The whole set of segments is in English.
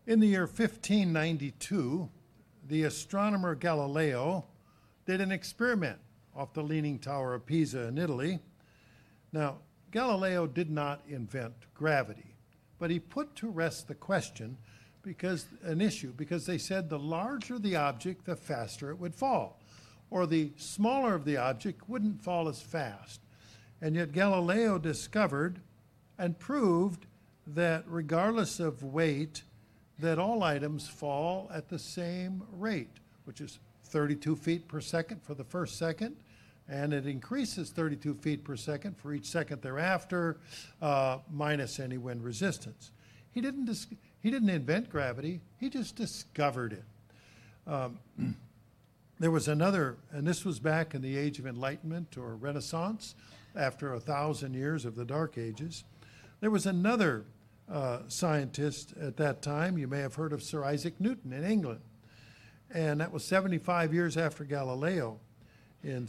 In the year 1592, the astronomer Galileo did an experiment off the Leaning Tower of Pisa in Italy. Now, Galileo did not invent gravity, but he put to rest the question because they said the larger the object, the faster it would fall, or the smaller of the object wouldn't fall as fast. And yet Galileo discovered and proved that regardless of weight, that all items fall at the same rate, which is 32 feet per second for the first second, and it increases 32 feet per second for each second thereafter, minus any wind resistance. He didn't invent gravity, he just discovered it. There was another, and this was back in the Age of Enlightenment or Renaissance, after 1,000 years of the Dark Ages. There was another scientist at that time. You may have heard of Sir Isaac Newton in England. And that was 75 years after Galileo. In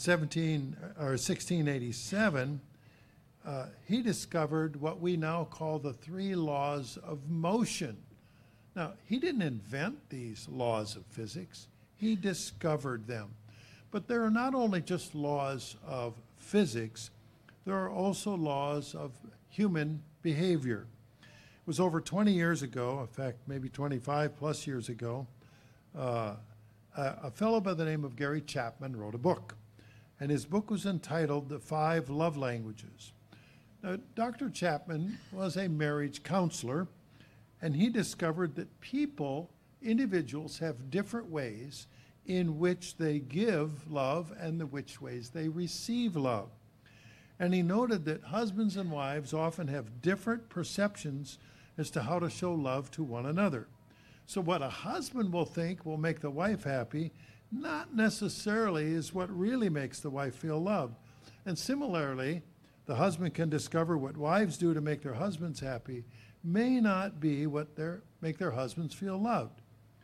1687, he discovered what we now call the three laws of motion. Now, he didn't invent these laws of physics. He discovered them. But there are not only just laws of physics, there are also laws of human behavior. It was over 20 years ago, in fact, maybe 25 plus years ago, a fellow by the name of Gary Chapman wrote a book. And his book was entitled The 5 Love Languages. Now, Dr. Chapman was a marriage counselor, and he discovered that individuals have different ways in which they give love and which ways they receive love. And he noted that husbands and wives often have different perceptions as to how to show love to one another. So what a husband will think will make the wife happy, not necessarily is what really makes the wife feel loved. And similarly, the husband can discover what wives do to make their husbands happy may not be what make their husbands feel loved.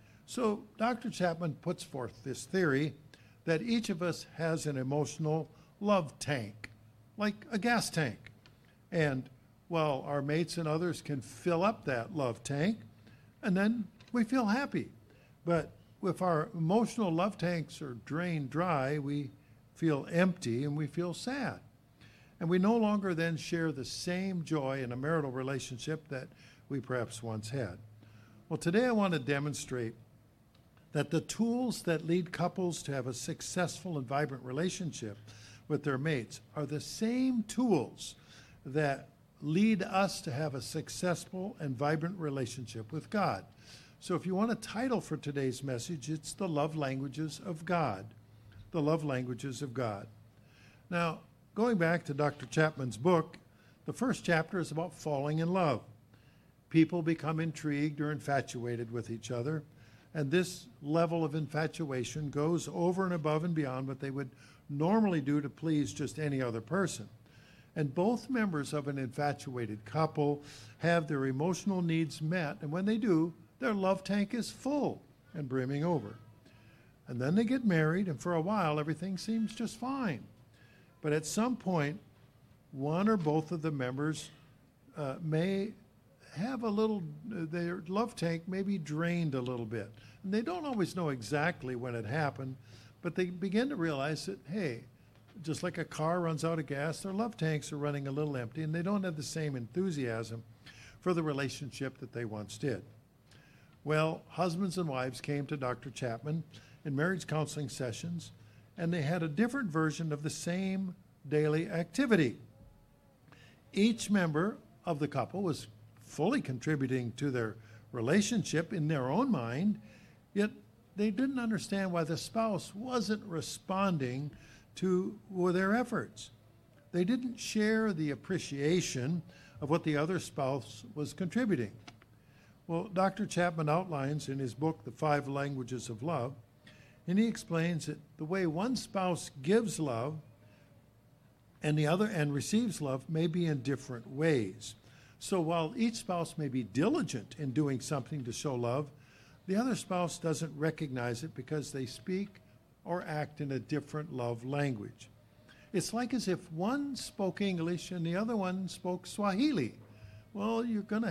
So Dr. Chapman puts forth this theory that each of us has an emotional love tank, like a gas tank. And well, our mates and others can fill up that love tank, and then we feel happy. But if our emotional love tanks are drained dry, we feel empty and we feel sad. And we no longer then share the same joy in a marital relationship that we perhaps once had. Well, today I want to demonstrate that the tools that lead couples to have a successful and vibrant relationship with their mates are the same tools that lead us to have a successful and vibrant relationship with God. So if you want a title for today's message, it's The Love Languages of God. The Love Languages of God. Now, going back to Dr. Chapman's book, the first chapter is about falling in love. People become intrigued or infatuated with each other, and this level of infatuation goes over and above and beyond what they would normally do to please just any other person. And both members of an infatuated couple have their emotional needs met, and when they do, their love tank is full and brimming over. And then they get married, and for a while, everything seems just fine. But at some point, one or both of the members may have their love tank may be drained a little bit. And they don't always know exactly when it happened, but they begin to realize that, hey, just like a car runs out of gas, their love tanks are running a little empty, and they don't have the same enthusiasm for the relationship that they once did. Well, husbands and wives came to Dr. Chapman in marriage counseling sessions, and they had a different version of the same daily activity. Each member of the couple was fully contributing to their relationship in their own mind, yet they didn't understand why the spouse wasn't responding to their efforts. They didn't share the appreciation of what the other spouse was contributing. Well, Dr. Chapman outlines in his book, The 5 Languages of Love, and he explains that the way one spouse gives love and the other and receives love may be in different ways. So while each spouse may be diligent in doing something to show love, the other spouse doesn't recognize it because they speak or act in a different love language. It's like as if one spoke English and the other one spoke Swahili. Well, you're going to have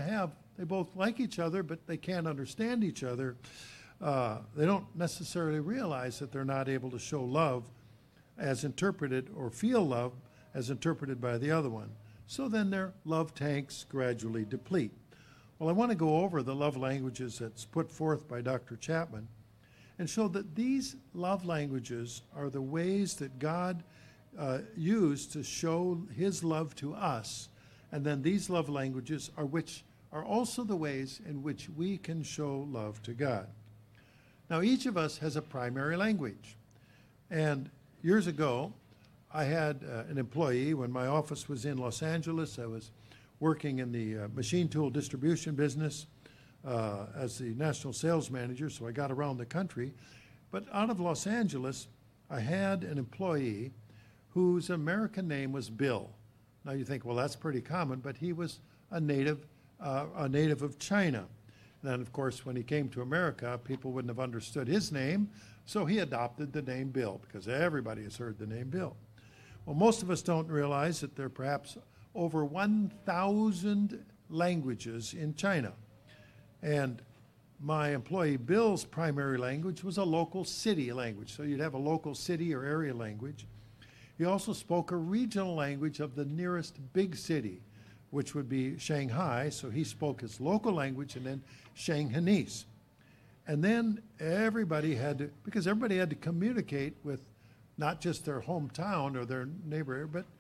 They both like each other, but they can't understand each other. They don't necessarily realize that they're not able to show love as interpreted or feel love as interpreted by the other one. So then their love tanks gradually deplete. Well, I want to go over the love languages that's put forth by Dr. Chapman and show that these love languages are the ways that God used to show his love to us. And then these love languages are also the ways in which we can show love to God. Now, each of us has a primary language. And years ago, I had an employee when my office was in Los Angeles. I was working in the machine tool distribution business as the national sales manager, so I got around the country. But out of Los Angeles, I had an employee whose American name was Bill. Now you think, well, that's pretty common, but he was a native of China. And then, of course, when he came to America, people wouldn't have understood his name, so he adopted the name Bill, because everybody has heard the name Bill. Well, most of us don't realize that there are perhaps over 1,000 languages in China. And my employee Bill's primary language was a local city language, so you'd have a local city or area language. He also spoke a regional language of the nearest big city, which would be Shanghai, so he spoke his local language and then Shanghainese. And then everybody had to communicate with not just their hometown or their neighbor area, but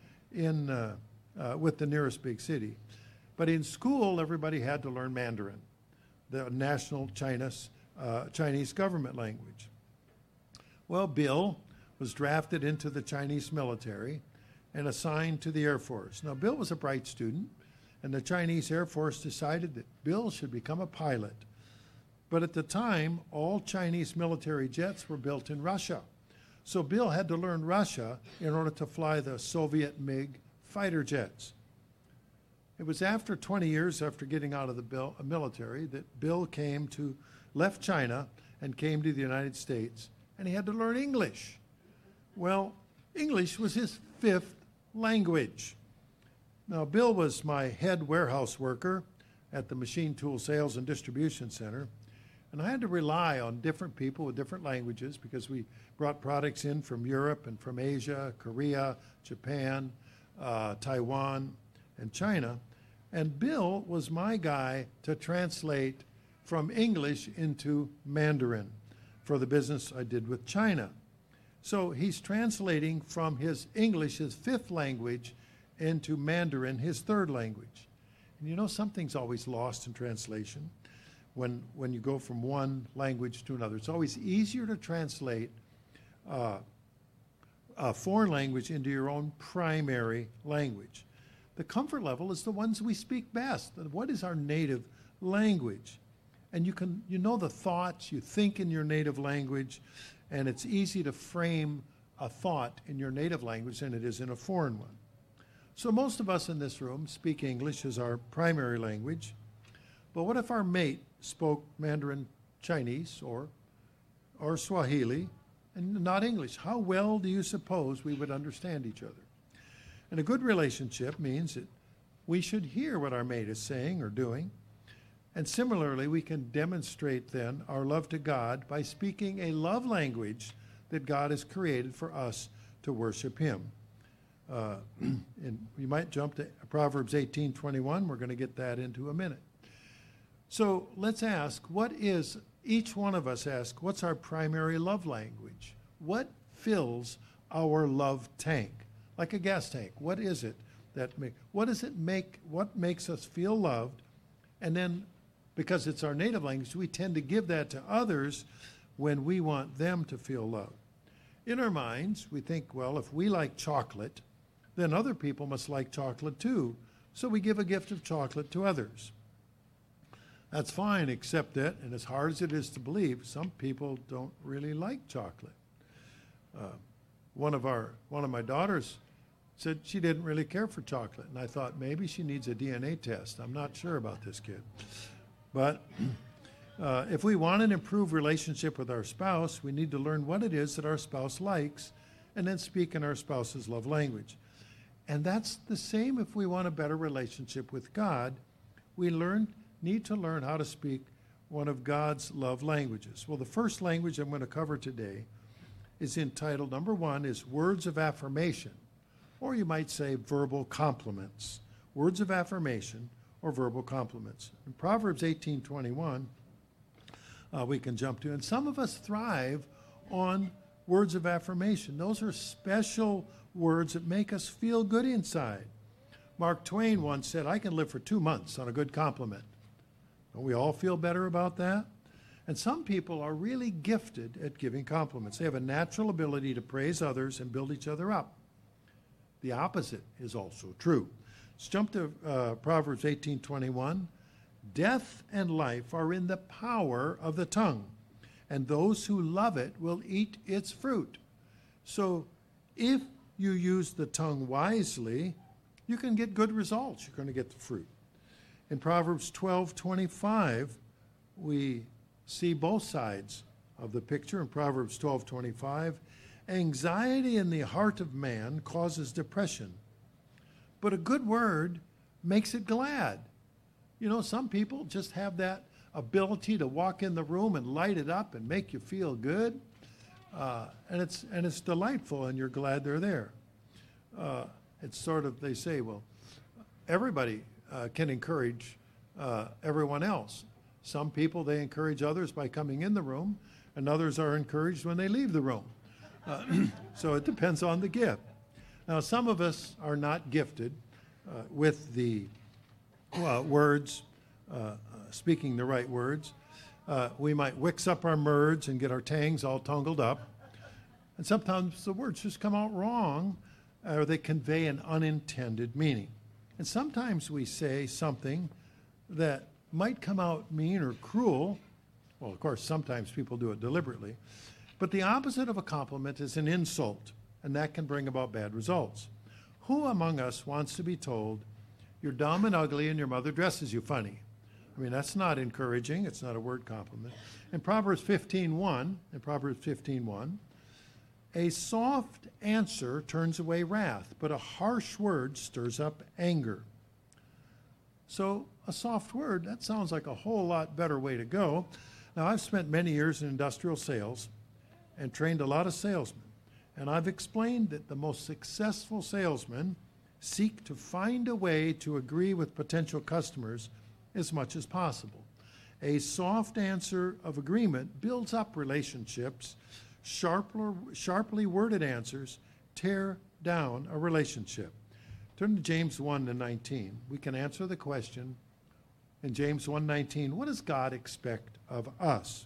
with the nearest big city. But in school, everybody had to learn Mandarin, the national Chinese government language. Well, Bill was drafted into the Chinese military and assigned to the Air Force. Now, Bill was a bright student, and the Chinese Air Force decided that Bill should become a pilot. But at the time, all Chinese military jets were built in Russia. So Bill had to learn Russia in order to fly the Soviet MiG fighter jets. It was after 20 years after getting out of the military that Bill left China and came to the United States, and he had to learn English. Well, English was his fifth language. Now, Bill was my head warehouse worker at the Machine Tool Sales and Distribution Center, and I had to rely on different people with different languages because we brought products in from Europe and from Asia, Korea, Japan, Taiwan, and China. And Bill was my guy to translate from English into Mandarin for the business I did with China. So he's translating from his English, his fifth language, into Mandarin, his third language. And you know, something's always lost in translation when you go from one language to another. It's always easier to translate a foreign language into your own primary language. The comfort level is the ones we speak best. What is our native language? And you know the thoughts, you think in your native language, and it's easy to frame a thought in your native language than it is in a foreign one. So most of us in this room speak English as our primary language, but what if our mate spoke Mandarin Chinese or Swahili and not English? How well do you suppose we would understand each other? And a good relationship means that we should hear what our mate is saying or doing. And similarly, we can demonstrate then our love to God by speaking a love language that God has created for us to worship him. And we might jump to Proverbs 18:21. We're going to get that into a minute. So let's ask, each one of us ask, what's our primary love language? What fills our love tank? Like a gas tank. What is it what makes us feel loved? And then, because it's our native language, we tend to give that to others when we want them to feel loved. In our minds, we think, well, if we like chocolate, then other people must like chocolate too. So we give a gift of chocolate to others. That's fine, except that, and as hard as it is to believe, some people don't really like chocolate. One of my daughters said she didn't really care for chocolate, and I thought maybe she needs a DNA test. I'm not sure about this kid. But if we want an improved relationship with our spouse, we need to learn what it is that our spouse likes and then speak in our spouse's love language. And that's the same if we want a better relationship with God. We learn need to learn how to speak one of God's love languages. Well, the first language I'm going to cover today is entitled, number one, is words of affirmation, or you might say verbal compliments. Words of affirmation or verbal compliments. In Proverbs 18:21, we can jump to, and some of us thrive on words of affirmation. Those are special words that make us feel good inside. Mark Twain once said, I can live for 2 months on a good compliment. Don't we all feel better about that? And some people are really gifted at giving compliments. They have a natural ability to praise others and build each other up. The opposite is also true. Let's jump to Proverbs 18:21. Death and life are in the power of the tongue, and those who love it will eat its fruit. So if you use the tongue wisely, you can get good results. You're going to get the fruit. In Proverbs 12:25, we see both sides of the picture. In Proverbs 12:25, anxiety in the heart of man causes depression, but a good word makes it glad. You know, some people just have that ability to walk in the room and light it up and make you feel good, and it's delightful, and you're glad they're there. It's sort of, they say, well, everybody can encourage everyone else. Some people, they encourage others by coming in the room, and others are encouraged when they leave the room. So it depends on the gift. Now, some of us are not gifted with the words, speaking the right words. We might wix up our words and get our tangs all tangled up. And sometimes the words just come out wrong, or they convey an unintended meaning. And sometimes we say something that might come out mean or cruel. Well, of course, sometimes people do it deliberately. But the opposite of a compliment is an insult, and that can bring about bad results. Who among us wants to be told, you're dumb and ugly and your mother dresses you funny? I mean, that's not encouraging. It's not a word compliment. In Proverbs 15:1, a soft answer turns away wrath, but a harsh word stirs up anger. So a soft word, that sounds like a whole lot better way to go. Now, I've spent many years in industrial sales and trained a lot of salesmen. And I've explained that the most successful salesmen seek to find a way to agree with potential customers as much as possible. A soft answer of agreement builds up relationships. Sharply worded answers tear down a relationship. Turn to James 1:19. We can answer the question in James 1:19, what does God expect of us?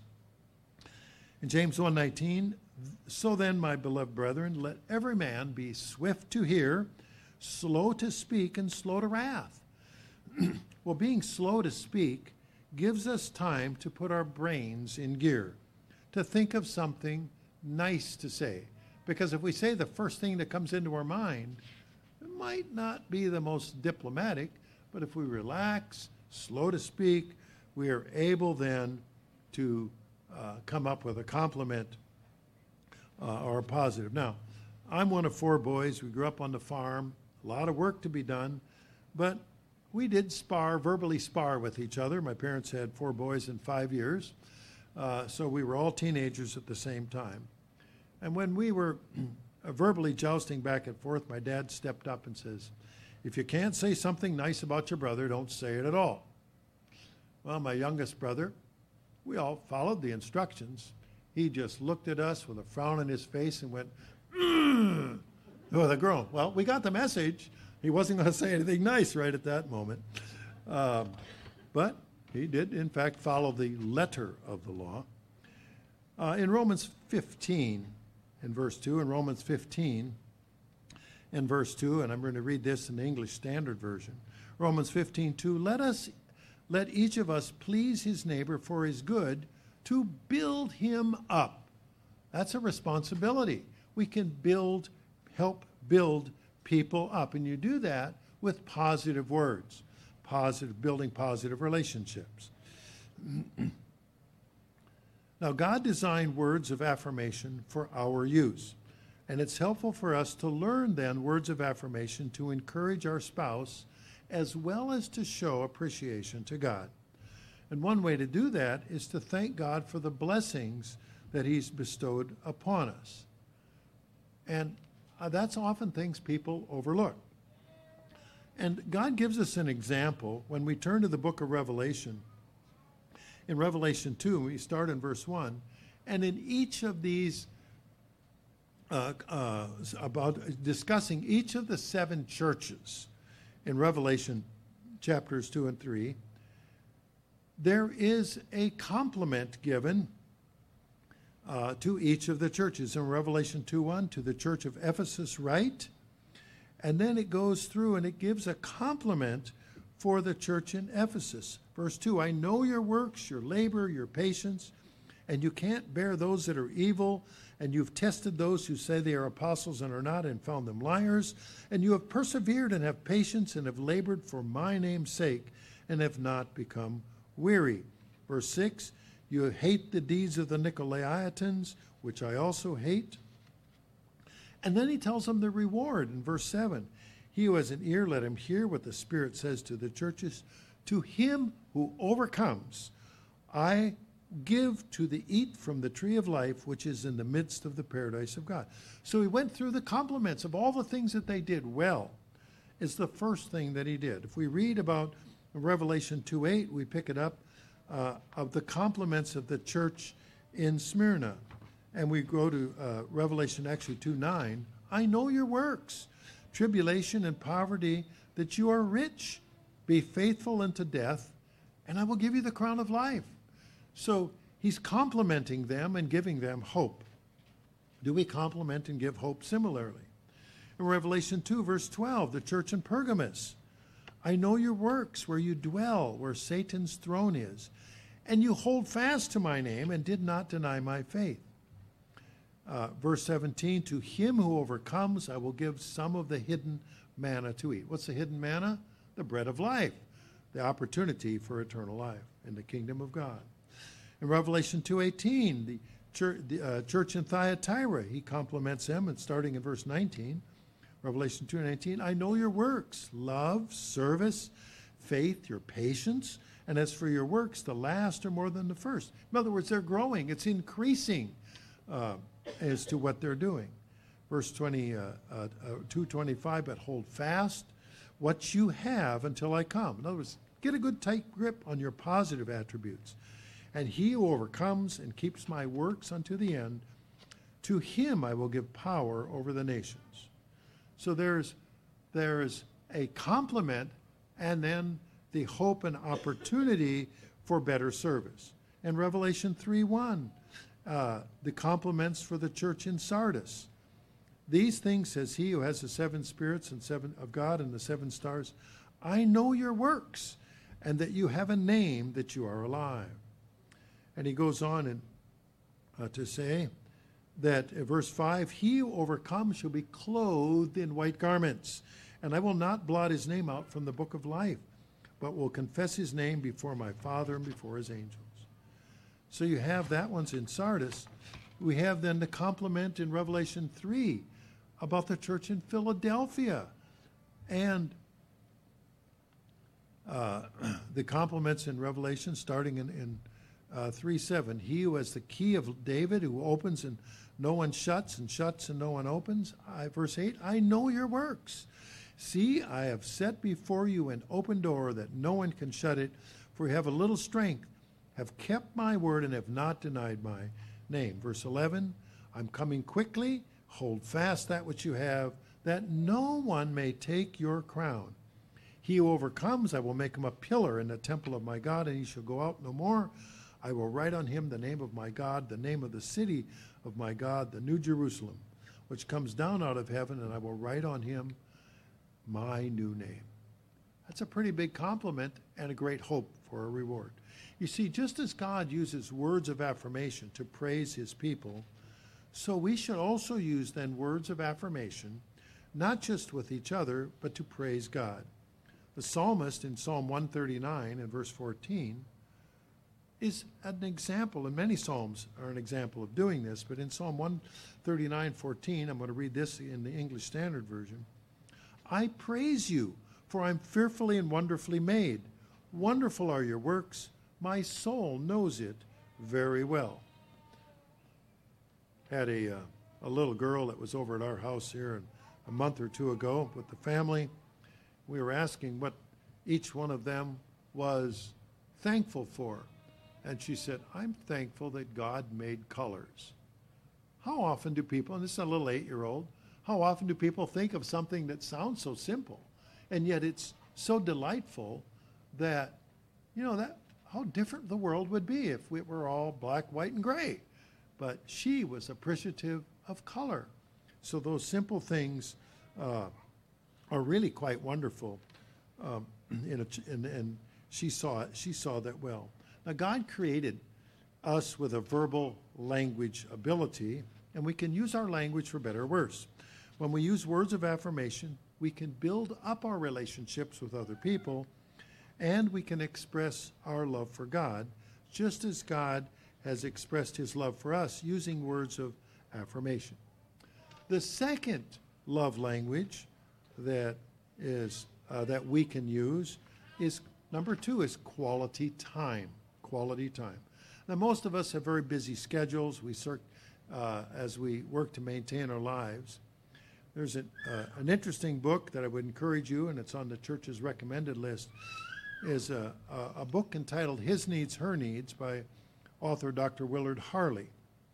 In James 1:19, so then, my beloved brethren, let every man be swift to hear, slow to speak, and slow to wrath. Well, being slow to speak gives us time to put our brains in gear, to think of something nice to say. Because if we say the first thing that comes into our mind, it might not be the most diplomatic, but if we relax, slow to speak, we are able then to come up with a compliment or a positive. Now, I'm one of 4 boys. We grew up on the farm, a lot of work to be done, but we did verbally spar with each other. My parents had 4 boys in 5 years, so we were all teenagers at the same time. And when we were verbally jousting back and forth, my dad stepped up and says, if you can't say something nice about your brother, don't say it at all. Well, my youngest brother, we all followed the instructions. He just looked at us with a frown on his face and went, with a groan. Well, we got the message. He wasn't going to say anything nice right at that moment. But he did, in fact, follow the letter of the law. In Romans 15, in verse 2, in Romans 15, in verse 2, and I'm going to read this in the English Standard Version. Romans 15:2, let each of us please his neighbor for his good, to build him up. That's a responsibility. We can help build people up, and you do that with positive words, building positive relationships. Now, God designed words of affirmation for our use, and it's helpful for us to learn then words of affirmation to encourage our spouse as well as to show appreciation to God. And one way to do that is to thank God for the blessings that he's bestowed upon us. And that's often things people overlook. And God gives us an example when we turn to the book of Revelation. In Revelation 2, we start in verse 1, and in each of these, about discussing each of the 7 churches in Revelation chapters 2 and 3, there is a compliment given to each of the churches. In Revelation 2:1, to the church of Ephesus write, and then it goes through and it gives a compliment for the church in Ephesus. Verse 2, I know your works, your labor, your patience, and you can't bear those that are evil, and you've tested those who say they are apostles and are not, and found them liars, and you have persevered and have patience and have labored for my name's sake, and have not become weary. Verse 6, you hate the deeds of the Nicolaitans, which I also hate. And then he tells them the reward in verse 7. He who has an ear, let him hear what the Spirit says to the churches. To him who overcomes, I give to eat from the tree of life, which is in the midst of the paradise of God. So he went through the compliments of all the things that they did well. It's the first thing that he did. If we read about Revelation 2:8, we pick it up of the compliments of the church in Smyrna. And we go to Revelation actually 2:9. I know your works, tribulation and poverty, that you are rich. Be faithful unto death, and I will give you the crown of life. So he's complimenting them and giving them hope. Do we compliment and give hope similarly? In Revelation 2, verse 12, the church in Pergamos. I know your works, where you dwell, where Satan's throne is, and you hold fast to my name and did not deny my faith. Verse 17, to him who overcomes, I will give some of the hidden manna to eat. What's the hidden manna? The bread of life, the opportunity for eternal life in the kingdom of God. In Revelation 2:18, the church in Thyatira, he compliments them, and starting in verse 19, Revelation 2:19, I know your works, love, service, faith, your patience, and as for your works, the last are more than the first. In other words, they're growing. It's increasing as to what they're doing. Verse 2:25, but hold fast what you have until I come. In other words, get a good tight grip on your positive attributes. And he who overcomes and keeps my works unto the end, to him I will give power over the nations. So there's a compliment and then the hope and opportunity for better service. And Revelation 3:1, the compliments for the church in Sardis. These things says he who has the 7 spirits and 7 of God and the 7 stars. I know your works, and that you have a name, that you are alive. And he goes on to say that verse 5, he who overcomes shall be clothed in white garments, and I will not blot his name out from the book of life, but will confess his name before my Father and before his angels. So you have that one's in Sardis. We have then the compliment in Revelation 3 about the church in Philadelphia. And the compliments in Revelation starting in 3:7. He who has the key of David, who opens and no one shuts, and shuts and no one opens. Verse 8, I know your works. See, I have set before you an open door that no one can shut it, for you have a little strength, have kept my word, and have not denied my name. Verse 11, I'm coming quickly. Hold fast that which you have, that no one may take your crown. He who overcomes, I will make him a pillar in the temple of my God, and he shall go out no more. I will write on him the name of my God, the name of the city of my God, the New Jerusalem, which comes down out of heaven, and I will write on him my new name. That's a pretty big compliment and a great hope for a reward. You see, just as God uses words of affirmation to praise his people, so we should also use then words of affirmation, not just with each other, but to praise God. The psalmist in Psalm 139 and verse 14 is an example, and many psalms are an example of doing this, but in Psalm 139:14, I'm going to read this in the English Standard Version. I praise you, for I'm fearfully and wonderfully made. Wonderful are your works. My soul knows it very well. Had a little girl that was over at our house here a month or two ago with the family. We were asking what each one of them was thankful for. And she said, I'm thankful that God made colors. How often do people, and this is a little 8-year-old, how often do people think of something that sounds so simple, and yet it's so delightful that, that how different the world would be if it were all black, white, and gray. But she was appreciative of color. So those simple things are really quite wonderful, and she saw it. She saw that well. Now, God created us with a verbal language ability, and we can use our language for better or worse. When we use words of affirmation, we can build up our relationships with other people, and we can express our love for God, just as God has expressed his love for us using words of affirmation. The second love language that we can use is, number 2, is quality time. Quality time. Now, most of us have very busy schedules. As we work to maintain our lives. There's an interesting book that I would encourage you, and it's on the church's recommended list, is a book entitled His Needs, Her Needs by author Dr. Willard Harley.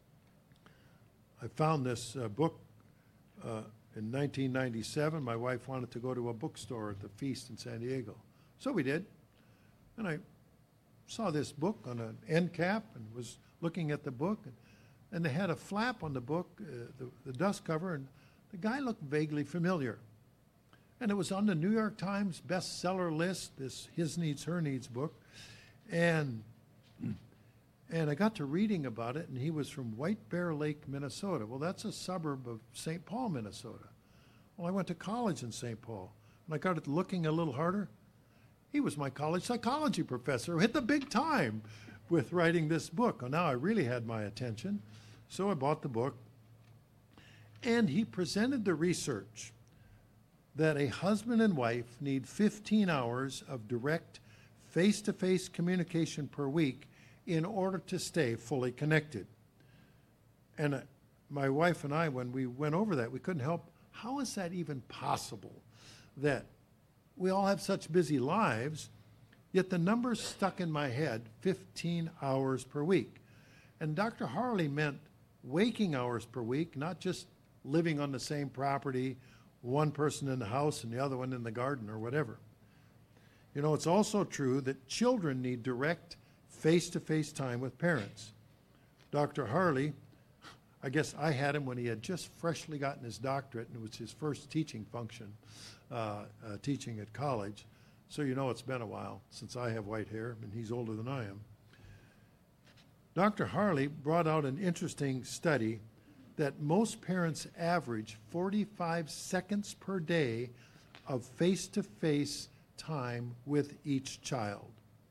I found this book in 1997. My wife wanted to go to a bookstore at the Feast in San Diego. So we did. And I saw this book on an end cap and was looking at the book. And they had a flap on the book, the dust cover, and the guy looked vaguely familiar. And it was on the New York Times bestseller list, this His Needs, Her Needs book. And I got to reading about it, and he was from White Bear Lake, Minnesota. Well, that's a suburb of St. Paul, Minnesota. Well, I went to college in St. Paul, and I got it looking a little harder. He was my college psychology professor who hit the big time with writing this book. Well, now I really had my attention, so I bought the book. And he presented the research that a husband and wife need 15 hours of direct face-to-face communication per week in order to stay fully connected. And my wife and I, when we went over that, we couldn't help, how is that even possible that we all have such busy lives, yet the numbers stuck in my head, 15 hours per week. And Dr. Harley meant waking hours per week, not just living on the same property, one person in the house and the other one in the garden or whatever. It's also true that children need direct face-to-face time with parents. Dr. Harley, I guess I had him when he had just freshly gotten his doctorate, and it was his first teaching function, teaching at college. So it's been a while since I have white hair, and he's older than I am. Dr. Harley brought out an interesting study that most parents average 45 seconds per day of face-to-face time with each child.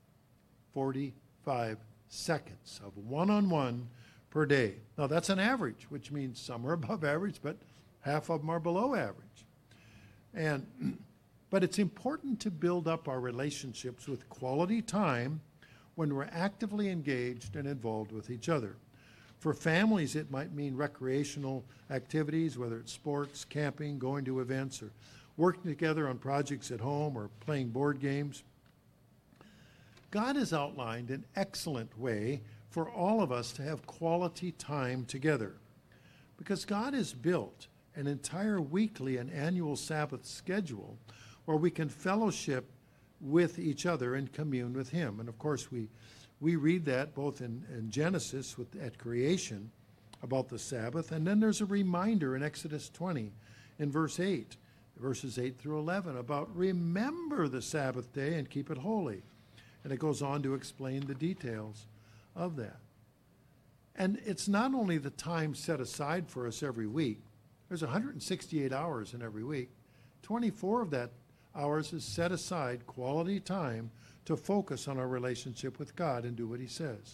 45 seconds of one-on-one per day. Now, that's an average, which means some are above average, but half of them are below average. But it's important to build up our relationships with quality time when we're actively engaged and involved with each other. For families, it might mean recreational activities, whether it's sports, camping, going to events, or working together on projects at home or playing board games. God has outlined an excellent way for all of us to have quality time together, because God has built an entire weekly and annual Sabbath schedule where we can fellowship with each other and commune with Him. And of course, we read that both in Genesis at creation about the Sabbath, and then there's a reminder in Exodus 20 in verses 8 through 11, about remember the Sabbath day and keep it holy. And it goes on to explain the details of that. And it's not only the time set aside for us every week. There's 168 hours in every week. 24 of that hours is set aside quality time to focus on our relationship with God and do what He says.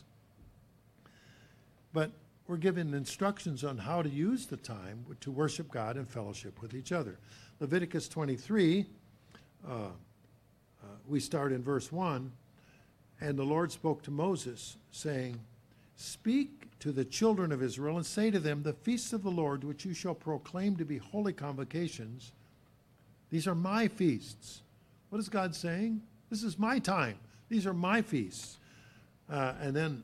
But we're given instructions on how to use the time to worship God and fellowship with each other. Leviticus 23, we start in verse 1. And the Lord spoke to Moses, saying, speak to the children of Israel and say to them, the feasts of the Lord, which you shall proclaim to be holy convocations, these are my feasts. What is God saying? This is my time. These are my feasts. And then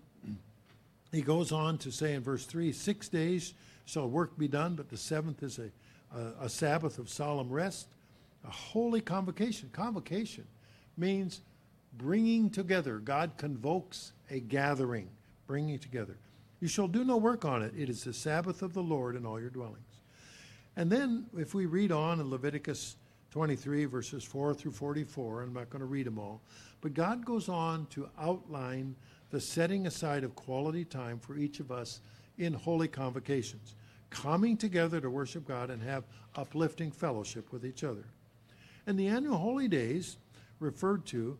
he goes on to say in verse 3, 6 days shall work be done, but the seventh is a Sabbath of solemn rest, a holy convocation. Convocation means bringing together. God convokes a gathering, bringing together. You shall do no work on it. It is the Sabbath of the Lord in all your dwellings. And then if we read on in Leviticus 23, verses 4 through 44, I'm not going to read them all, but God goes on to outline the setting aside of quality time for each of us in holy convocations, coming together to worship God and have uplifting fellowship with each other. And the annual holy days referred to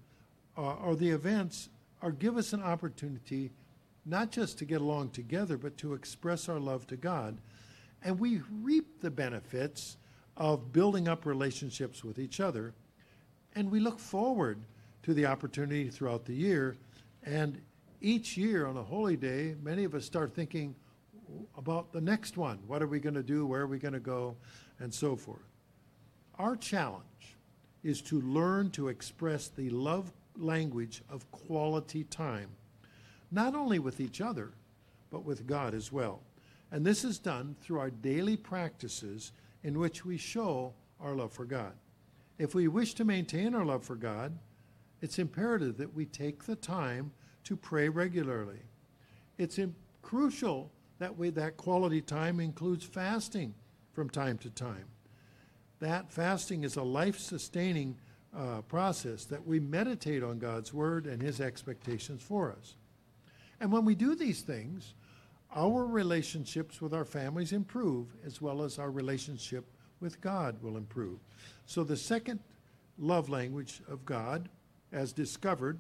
or the events give us an opportunity not just to get along together, but to express our love to God. And we reap the benefits of building up relationships with each other. And we look forward to the opportunity throughout the year. And each year on a holy day, many of us start thinking about the next one. What are we going to do? Where are we going to go? And so forth. Our challenge is to learn to express the love language of quality time, not only with each other, but with God as well. And this is done through our daily practices in which we show our love for God. If we wish to maintain our love for God, it's imperative that we take the time to pray regularly. It's crucial that quality time includes fasting from time to time. That fasting is a life-sustaining process that we meditate on God's word and his expectations for us. And when we do these things, our relationships with our families improve, as well as our relationship with God will improve. So the second love language of God, as discovered,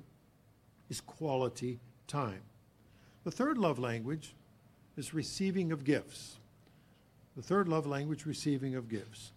is quality time. The third love language is receiving of gifts. The third love language, receiving of gifts.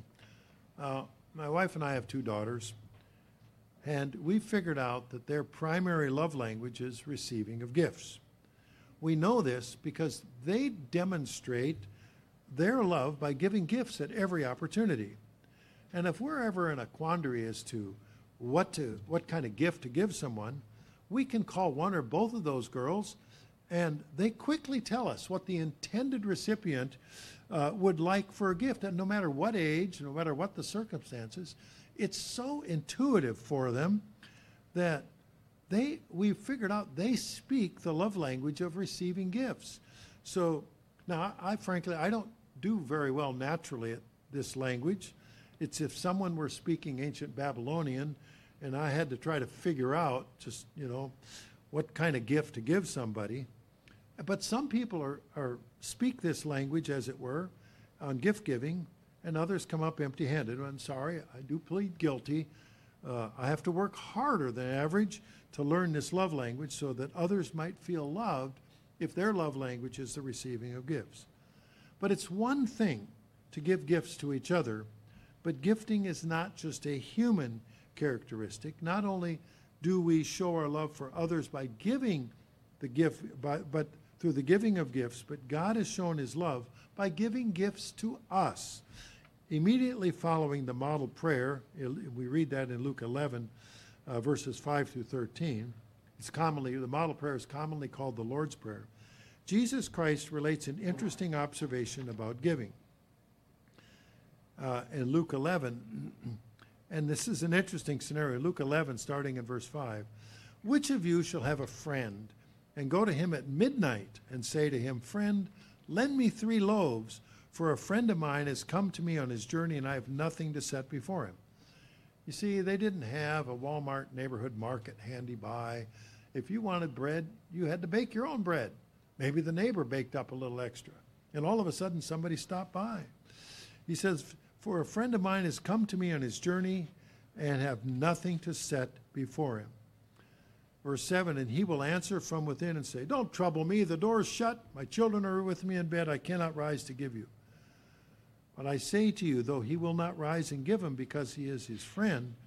My wife and I have 2 daughters, and we figured out that their primary love language is receiving of gifts. We know this because they demonstrate their love by giving gifts at every opportunity. And if we're ever in a quandary as to what kind of gift to give someone, we can call one or both of those girls, and they quickly tell us what the intended recipient would like for a gift. And no matter what age, no matter what the circumstances, it's so intuitive for them that we figured out they speak the love language of receiving gifts. So now, frankly, I don't do very well naturally at this language. It's if someone were speaking ancient Babylonian and I had to try to figure out just, what kind of gift to give somebody. But some people speak this language, as it were, on gift giving, and others come up empty-handed. I'm sorry, I do plead guilty. I have to work harder than average to learn this love language so that others might feel loved if their love language is the receiving of gifts. But it's one thing to give gifts to each other, but gifting is not just a human characteristic. Not only do we show our love for others by giving the gift, but through the giving of gifts, but God has shown his love by giving gifts to us. Immediately following the model prayer, we read that in Luke 11, verses 5 through 13. The model prayer is commonly called the Lord's Prayer. Jesus Christ relates an interesting observation about giving. In Luke 11, and this is an interesting scenario, Luke 11, starting in verse 5. Which of you shall have a friend and go to him at midnight and say to him, friend, lend me 3 loaves, for a friend of mine has come to me on his journey and I have nothing to set before him. You see, they didn't have a Walmart neighborhood market handy by. If you wanted bread, you had to bake your own bread. Maybe the neighbor baked up a little extra. And all of a sudden, somebody stopped by. He says, for a friend of mine has come to me on his journey and have nothing to set before him. Verse 7, and he will answer from within and say, don't trouble me, the door is shut, my children are with me in bed, I cannot rise to give you. But I say to you, though he will not rise and give him because he is his friend,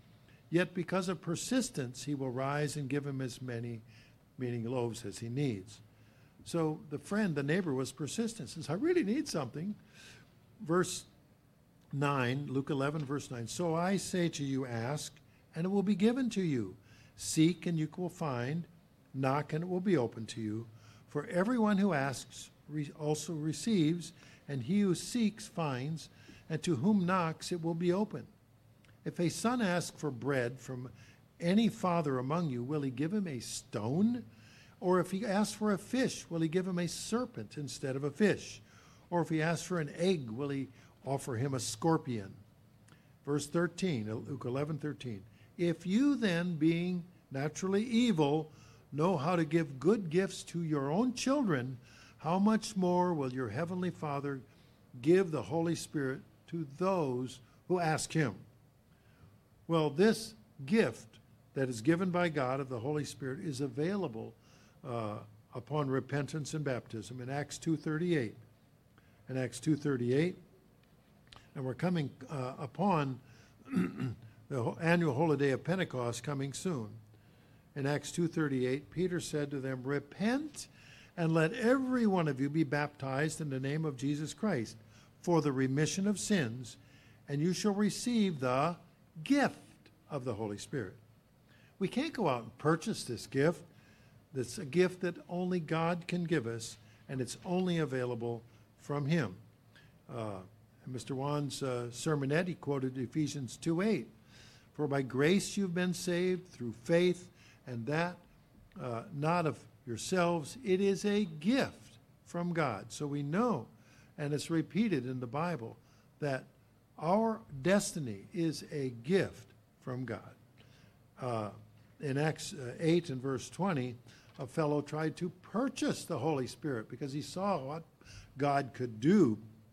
Yet because of persistence, he will rise and give him as many, meaning loaves, as he needs. So the neighbor was persistent. Says, I really need something. Verse 9, Luke 11, verse 9. So I say to you, ask, and it will be given to you. Seek, and you will find. Knock, and it will be opened to you. For everyone who asks also receives, and he who seeks finds, and to whom knocks it will be opened. If a son asks for bread from any father among you, will he give him a stone? Or if he asks for a fish, will he give him a serpent instead of a fish? Or if he asks for an egg, will he offer him a scorpion? Verse 13, Luke 11:13. If you then, being naturally evil, know how to give good gifts to your own children, how much more will your heavenly Father give the Holy Spirit to those who ask him? Well, this gift that is given by God of the Holy Spirit is available upon repentance and baptism in Acts 2:38. In Acts 2:38, and we're coming upon the annual holiday of Pentecost coming soon. In Acts 2:38, Peter said to them, repent and let every one of you be baptized in the name of Jesus Christ for the remission of sins, and you shall receive the gift of the Holy Spirit. We can't go out and purchase this gift. That's a gift that only God can give us, and it's only available from him. Mr. Wan's sermonette, he quoted Ephesians 2:8. For by grace you've been saved through faith, and that not of yourselves. It is a gift from God. So we know, and it's repeated in the Bible, that our destiny is a gift from God. In Acts 8 and verse 20, a fellow tried to purchase the Holy Spirit because he saw what God could do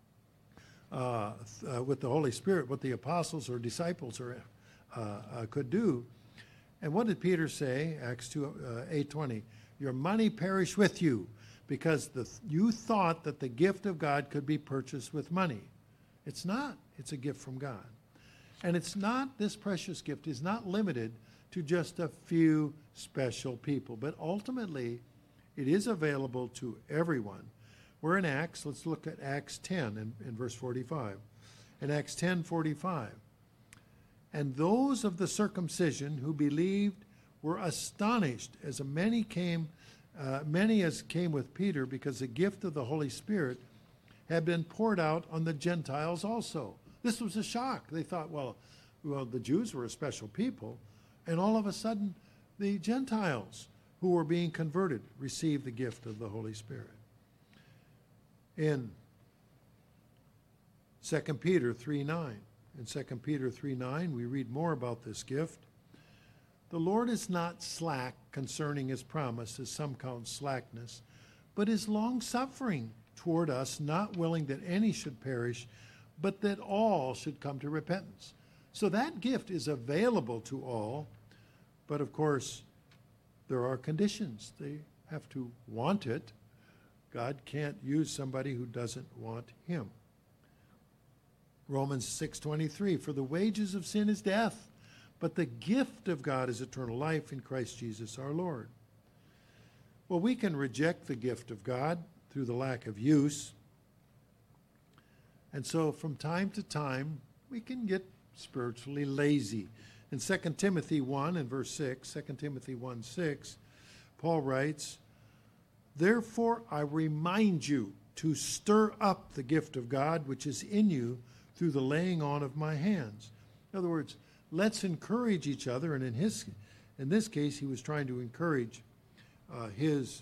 with the Holy Spirit, what the apostles or disciples could do. And what did Peter say? Acts 8:20. Your money perish with you because you thought that the gift of God could be purchased with money. It's not. It's a gift from God. And it's not, this precious gift is not limited to just a few special people, but ultimately it is available to everyone. We're in Acts. Let's look at Acts 10 in verse 45. In Acts 10:45. And those of the circumcision who believed were astonished, as many as came with Peter, because the gift of the Holy Spirit had been poured out on the Gentiles also. This was a shock. They thought, well, the Jews were a special people, and all of a sudden, the Gentiles who were being converted received the gift of the Holy Spirit. In 2 Peter 3:9. In 2 Peter 3:9, we read more about this gift. The Lord is not slack concerning his promise, as some count slackness, but is long-suffering toward us, not willing that any should perish, but that all should come to repentance. So that gift is available to all, but of course, there are conditions. They have to want it. God can't use somebody who doesn't want him. Romans 6:23, for the wages of sin is death, but the gift of God is eternal life in Christ Jesus our Lord. Well, we can reject the gift of God through the lack of use. And so from time to time, we can get spiritually lazy. In 2 Timothy 1 and verse 6, 2 Timothy 1:6, Paul writes, therefore I remind you to stir up the gift of God which is in you through the laying on of my hands. In other words, let's encourage each other. And in this case, he was trying to encourage his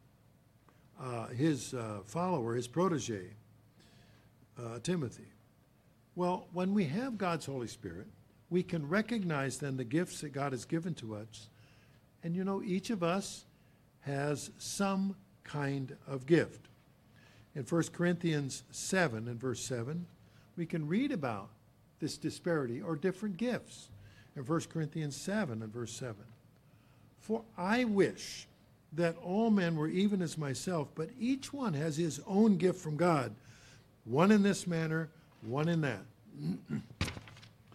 follower, his protege, Timothy. Well, when we have God's Holy Spirit, we can recognize then the gifts that God has given to us. And you know, each of us has some kind of gift. In 1 Corinthians 7 and verse 7, we can read about this disparity or different gifts. In 1 Corinthians 7 and verse 7. For I wish that all men were even as myself, but each one has his own gift from God, one in this manner, one in that.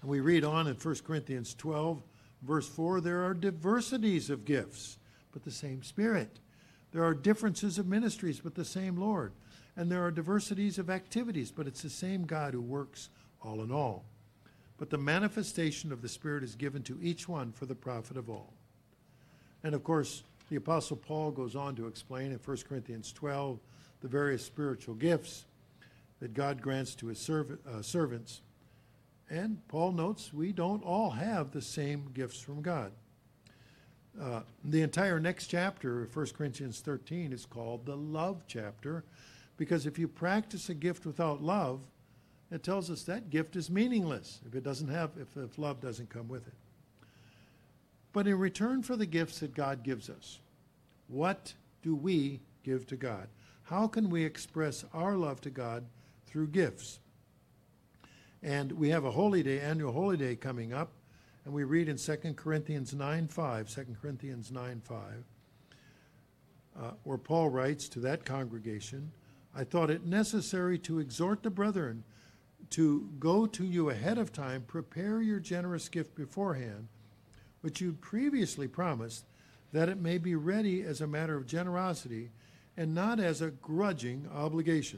And we read on in 1 Corinthians 12, verse 4, there are diversities of gifts, but the same Spirit. There are differences of ministries, but the same Lord. And there are diversities of activities, but it's the same God who works all in all. But the manifestation of the Spirit is given to each one for the profit of all. And of course, the Apostle Paul goes on to explain in 1 Corinthians 12 the various spiritual gifts that God grants to his servants. And Paul notes we don't all have the same gifts from God. The entire next chapter of 1 Corinthians 13 is called the love chapter, because if you practice a gift without love, it tells us that gift is meaningless if love doesn't come with it. But in return for the gifts that God gives us, what do we give to God? How can we express our love to God through gifts? And we have a holy day, annual holy day coming up, and we read in 2 Corinthians 9:5, 2 Corinthians 9:5, where Paul writes to that congregation, I thought it necessary to exhort the brethren to go to you ahead of time, prepare your generous gift beforehand, which you previously promised, that it may be ready as a matter of generosity and not as a grudging obligation.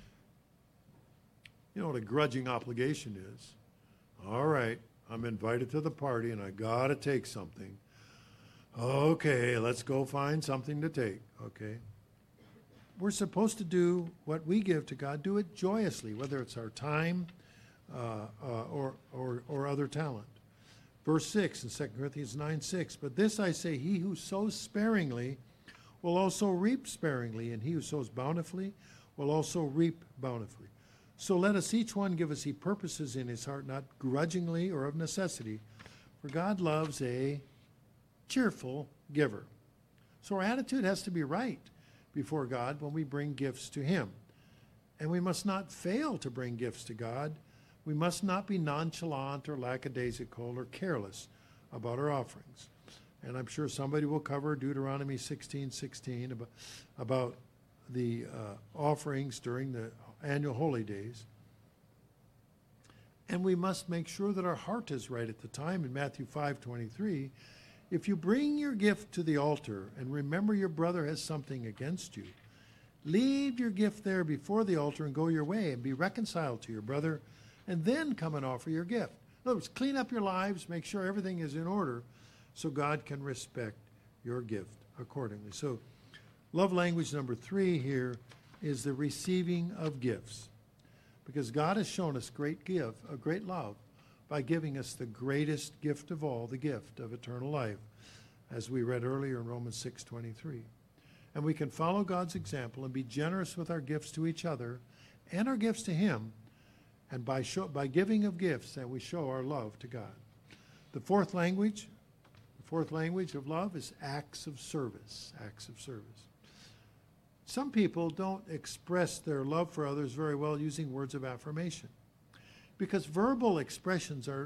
You know what a grudging obligation is? All right, I'm invited to the party and I got to take something. Okay, let's go find something to take, okay? We're supposed to do what we give to God, do it joyously, whether it's our time or other talent. Verse 6 in 2 Corinthians 9:6, but this I say, he who sows sparingly will also reap sparingly, and he who sows bountifully will also reap bountifully. So let us each one give as he purposes in his heart, not grudgingly or of necessity, for God loves a cheerful giver. So our attitude has to be right before God when we bring gifts to him. And we must not fail to bring gifts to God. We must not be nonchalant or lackadaisical or careless about our offerings. And I'm sure somebody will cover Deuteronomy 16:16 about the offerings during the annual holy days. And we must make sure that our heart is right at the time. In Matthew 5:23, if you bring your gift to the altar and remember your brother has something against you, leave your gift there before the altar and go your way and be reconciled to your brother, and then come and offer your gift. In other words, clean up your lives, make sure everything is in order so God can respect your gift accordingly. So love language number 3 here is the receiving of gifts. Because God has shown us great love by giving us the greatest gift of all, the gift of eternal life, as we read earlier in Romans 6:23. And we can follow God's example and be generous with our gifts to each other and our gifts to him, and by giving of gifts that we show our love to God. The fourth language of love is acts of service. Acts of service. Some people don't express their love for others very well using words of affirmation, because verbal expressions are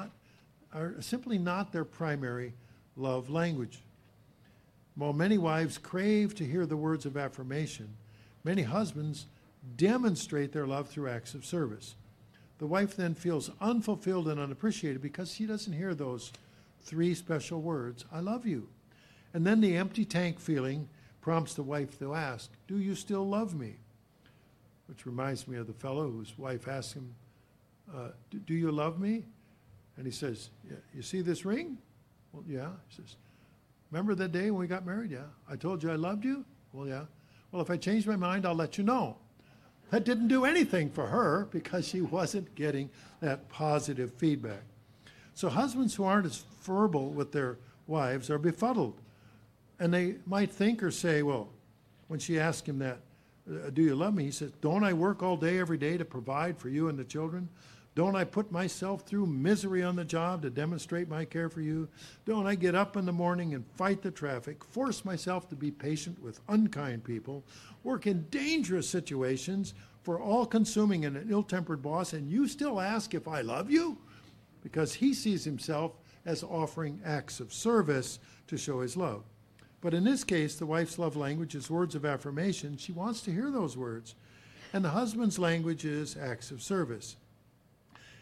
simply not their primary love language. While many wives crave to hear the words of affirmation, many husbands demonstrate their love through acts of service. The wife then feels unfulfilled and unappreciated because she doesn't hear those 3 special words, I love you. And then the empty tank feeling prompts the wife to ask, do you still love me? Which reminds me of the fellow whose wife asked him, do you love me? And he says, yeah, you see this ring? Well, yeah. He says, remember that day when we got married? Yeah. I told you I loved you? Well, yeah. Well, if I change my mind, I'll let you know. That didn't do anything for her because she wasn't getting that positive feedback. So husbands who aren't as verbal with their wives are befuddled. And they might think or say, well, when she asked him that, do you love me? He says, don't I work all day, every day to provide for you and the children? Don't I put myself through misery on the job to demonstrate my care for you? Don't I get up in the morning and fight the traffic, force myself to be patient with unkind people, work in dangerous situations for all-consuming and an ill-tempered boss, and you still ask if I love you? Because he sees himself as offering acts of service to show his love. But in this case, the wife's love language is words of affirmation. She wants to hear those words. And the husband's language is acts of service.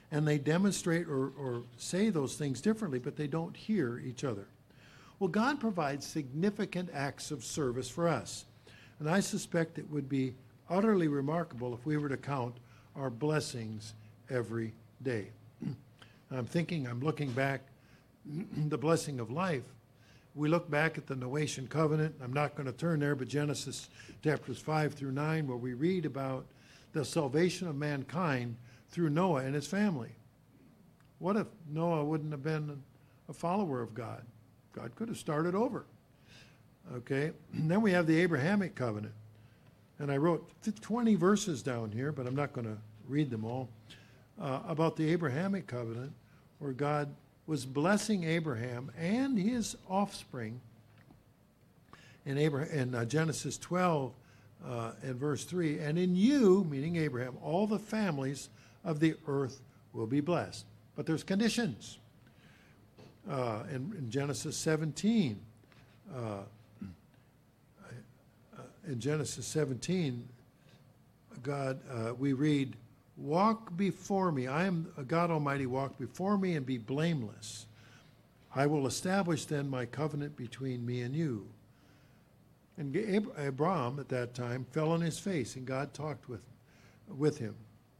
and they demonstrate or say those things differently, but they don't hear each other. Well, God provides significant acts of service for us, and I suspect it would be utterly remarkable if we were to count our blessings every day. I'm looking back, the blessing of life. We look back at the Noachian covenant. I'm not going to turn there, but Genesis chapters 5 through 9, where we read about the salvation of mankind through Noah and his family. What if Noah wouldn't have been a follower of God? God could have started over. Okay, and then we have the Abrahamic covenant. And I wrote 20 verses down here, but I'm not going to read them all, about the Abrahamic covenant, where God was blessing Abraham and his offspring in Genesis 12 and verse 3. And in you, meaning Abraham, all the families of the earth will be blessed. But there's conditions. In Genesis 17, we read, walk before me. I am God Almighty, walk before me and be blameless. I will establish then my covenant between me and you. And Abraham at that time fell on his face, and God talked with him.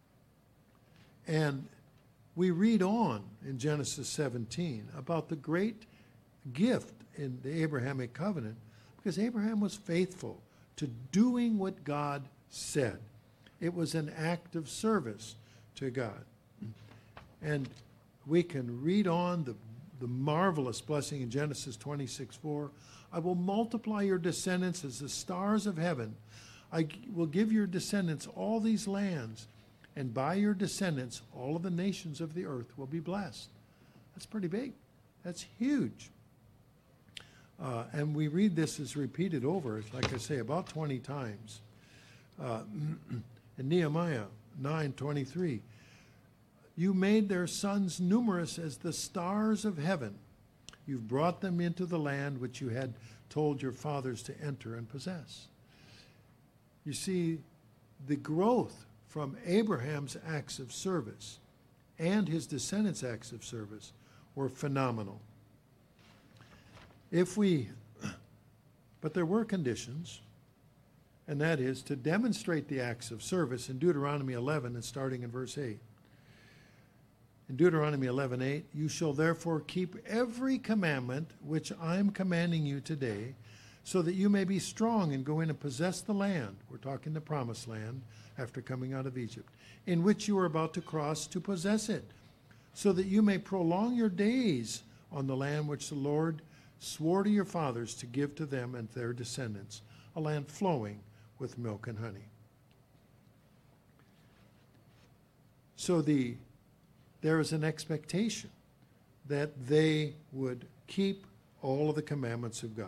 And we read on in Genesis 17 about the great gift in the Abrahamic covenant, because Abraham was faithful to doing what God said. It was an act of service to God. And we can read on the marvelous blessing in Genesis 26:4. I will multiply your descendants as the stars of heaven. I will give your descendants all these lands, and by your descendants all of the nations of the earth will be blessed. That's pretty big. That's huge. And we read this as repeated over, like I say, about 20 times. In Nehemiah 9:23, you made their sons numerous as the stars of heaven. You've brought them into the land which you had told your fathers to enter and possess. You see, the growth from Abraham's acts of service and his descendants' acts of service were phenomenal. But there were conditions, and that is to demonstrate the acts of service in Deuteronomy 11 and starting in verse 8. In Deuteronomy 11:8, you shall therefore keep every commandment which I'm commanding you today, so that you may be strong and go in and possess the land. We're talking the promised land after coming out of Egypt, in which you are about to cross to possess it, so that you may prolong your days on the land which the Lord swore to your fathers to give to them and their descendants, a land flowing with milk and honey. So there is an expectation that they would keep all of the commandments of God.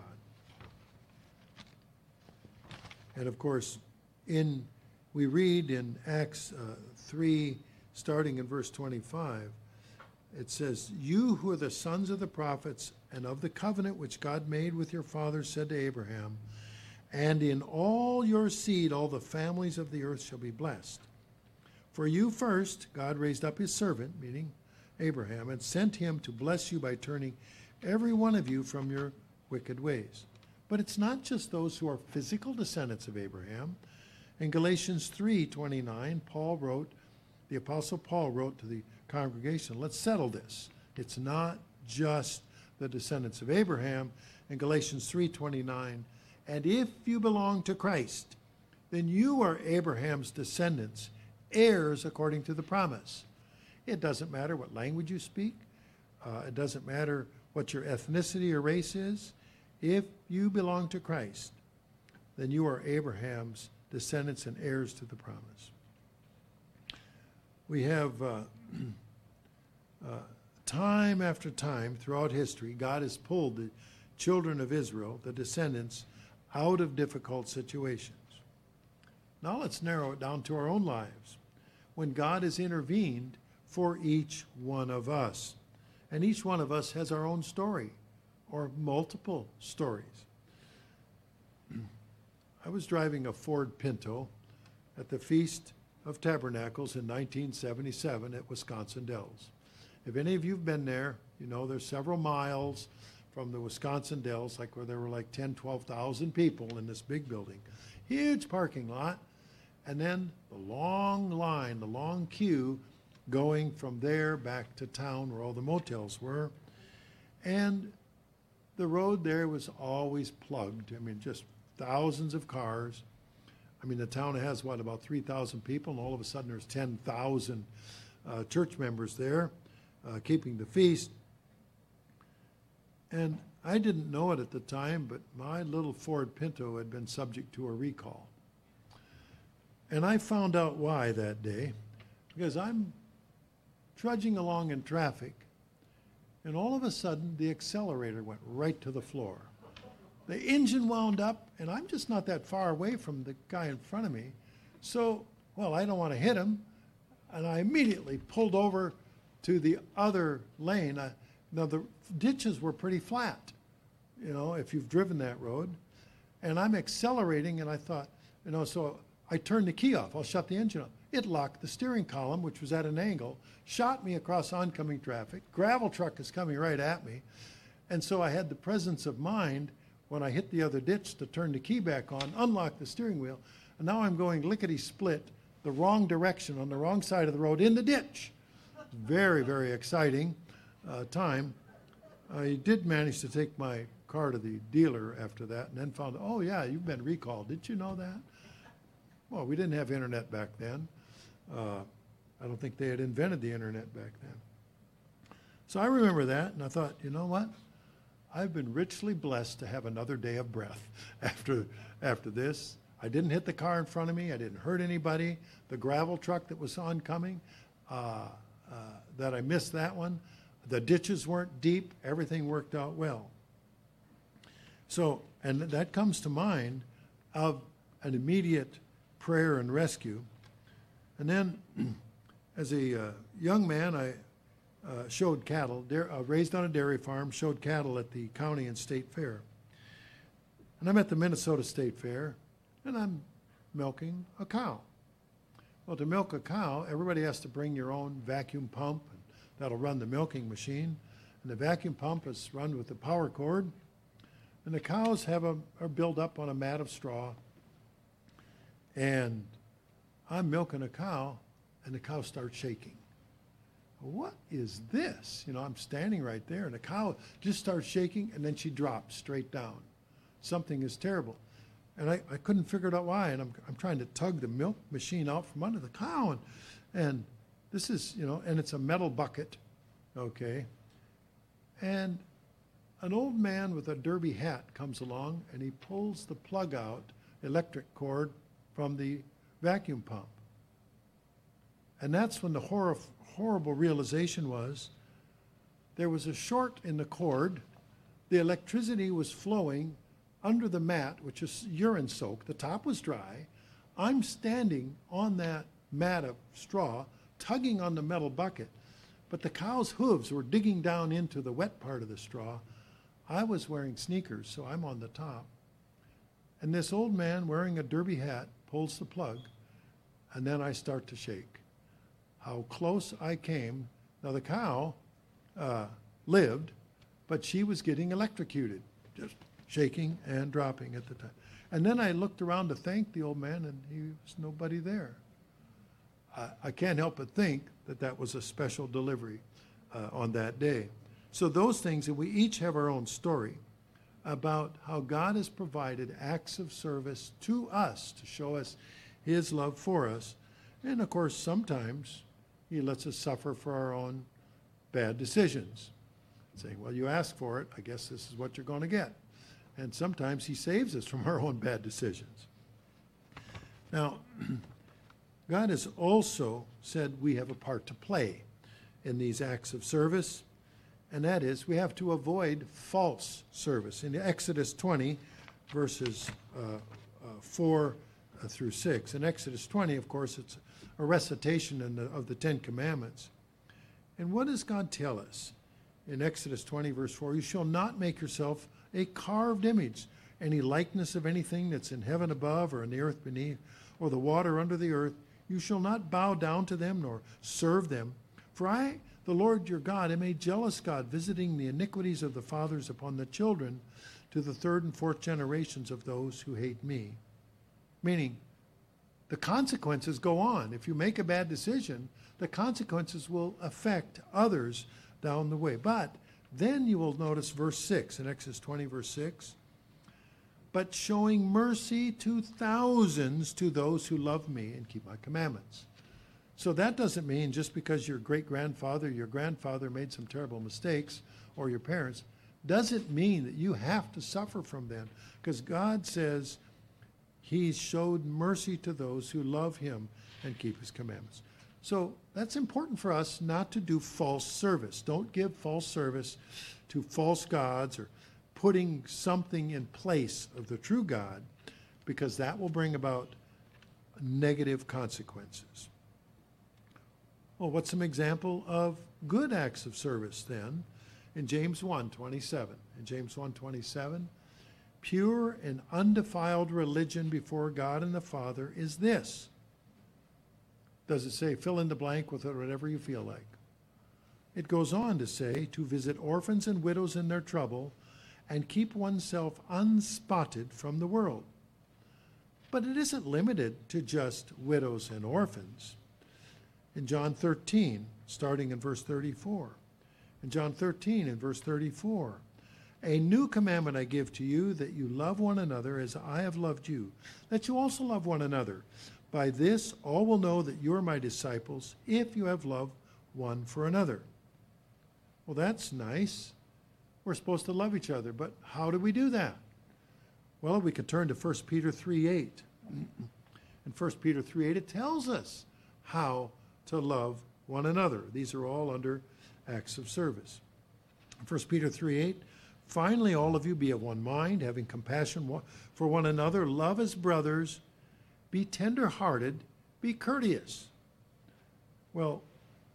And of course, we read in Acts 3, starting in verse 25, it says, you who are the sons of the prophets and of the covenant which God made with your fathers said to Abraham, and in all your seed all the families of the earth shall be blessed. For you first, God raised up his servant, meaning Abraham, and sent him to bless you by turning every one of you from your wicked ways. But it's not just those who are physical descendants of Abraham. In Galatians 3:29, the Apostle Paul wrote to the congregation, let's settle this. It's not just the descendants of Abraham. In Galatians 3:29, and if you belong to Christ, then you are Abraham's descendants, heirs according to the promise. It doesn't matter what language you speak. It doesn't matter what your ethnicity or race is. If you belong to Christ, then you are Abraham's descendants and heirs to the promise. We have time after time throughout history, God has pulled the children of Israel, the descendants, out of difficult situations. Now let's narrow it down to our own lives, when God has intervened for each one of us. And each one of us has our own story, or multiple stories. I was driving a Ford Pinto at the feast of Tabernacles in 1977 at Wisconsin Dells. If any of you have been there, you know there's several miles from the Wisconsin Dells, like where there were like 10, 12,000 people in this big building. Huge parking lot. And then the long line, the long queue going from there back to town where all the motels were. And the road there was always plugged. I mean, just thousands of cars. I mean, the town has, what, about 3,000 people, and all of a sudden there's 10,000 church members there keeping the feast. And I didn't know it at the time, but my little Ford Pinto had been subject to a recall. And I found out why that day, because I'm trudging along in traffic, and all of a sudden the accelerator went right to the floor. The engine wound up, and I'm just not that far away from the guy in front of me. So, well, I don't want to hit him, and I immediately pulled over to the other lane. Now, the ditches were pretty flat, you know, if you've driven that road. And I'm accelerating, and I thought, you know, so I turned the key off. I'll shut the engine off. It locked the steering column, which was at an angle, shot me across oncoming traffic. Gravel truck is coming right at me. And so I had the presence of mind when I hit the other ditch to turn the key back on, unlock the steering wheel, and now I'm going lickety-split the wrong direction on the wrong side of the road in the ditch. Very, very exciting time. I did manage to take my car to the dealer after that and then found, oh yeah, you've been recalled. Did you know that? Well, we didn't have internet back then. I don't think they had invented the internet back then. So I remember that, and I thought, you know what? I've been richly blessed to have another day of breath after this. I didn't hit the car in front of me. I didn't hurt anybody. The gravel truck that was oncoming, that I missed that one. The ditches weren't deep. Everything worked out well. So, and that comes to mind of an immediate prayer and rescue. And then as a young man, I showed cattle, raised on a dairy farm, showed cattle at the county and state fair. And I'm at the Minnesota State Fair, and I'm milking a cow. Well, to milk a cow, everybody has to bring your own vacuum pump, and that'll run the milking machine. And the vacuum pump is run with the power cord. And the cows are built up on a mat of straw. And I'm milking a cow, and the cow starts shaking. What is this? You know, I'm standing right there, and the cow just starts shaking, and then she drops straight down. Something is terrible. And I couldn't figure it out why, and I'm trying to tug the milk machine out from under the cow, and this is, you know, and it's a metal bucket, okay? And an old man with a derby hat comes along, and he pulls the plug out, electric cord, from the vacuum pump. And that's when the horrible realization was there was a short in the cord. The electricity was flowing under the mat, which is urine soaked. The top was dry. I'm standing on that mat of straw, tugging on the metal bucket, but the cow's hooves were digging down into the wet part of the straw. I was wearing sneakers, so I'm on the top. And this old man wearing a derby hat pulls the plug, and then I start to shake. How close I came. Now the cow lived, but she was getting electrocuted, just shaking and dropping at the time. And then I looked around to thank the old man, and he was nobody there. I can't help but think that that was a special delivery on that day. So those things, and we each have our own story about how God has provided acts of service to us to show us his love for us. And of course, sometimes he lets us suffer for our own bad decisions. Saying, well, you asked for it, I guess this is what you're going to get. And sometimes he saves us from our own bad decisions. Now, God has also said we have a part to play in these acts of service, and that is we have to avoid false service. In Exodus 20, verses 4 through 6. In Exodus 20, of course, it's a recitation of the Ten Commandments. And what does God tell us? In Exodus 20, verse 4, you shall not make yourself a carved image, any likeness of anything that's in heaven above or in the earth beneath or the water under the earth. You shall not bow down to them nor serve them. For I, the Lord your God, am a jealous God, visiting the iniquities of the fathers upon the children to the third and fourth generations of those who hate me. Meaning, the consequences go on. If you make a bad decision, the consequences will affect others down the way. But then you will notice verse 6 in Exodus 20, verse 6. But showing mercy to thousands to those who love me and keep my commandments. So that doesn't mean just because your great-grandfather, your grandfather made some terrible mistakes, or your parents, doesn't mean that you have to suffer from them. Because God says he showed mercy to those who love him and keep his commandments. So that's important for us not to do false service. Don't give false service to false gods or putting something in place of the true God, because that will bring about negative consequences. Well, what's some example of good acts of service then? In James 1:27. In James 1:27, pure and undefiled religion before God and the Father is this. Does it say fill in the blank with whatever you feel like? It goes on to say to visit orphans and widows in their trouble and keep oneself unspotted from the world. But it isn't limited to just widows and orphans. In John 13, starting in verse 34. In John 13, in verse 34, a new commandment I give to you, that you love one another as I have loved you, that you also love one another. By this all will know that you are my disciples, if you have love one for another. Well, that's nice. We're supposed to love each other, but how do we do that? Well, we could turn to 1 Peter 3:8. In 1 Peter 3:8, it tells us how to love one another. These are all under acts of service. 1 Peter 3:8, finally, all of you be of one mind, having compassion for one another, love as brothers, be tender-hearted, be courteous. Well,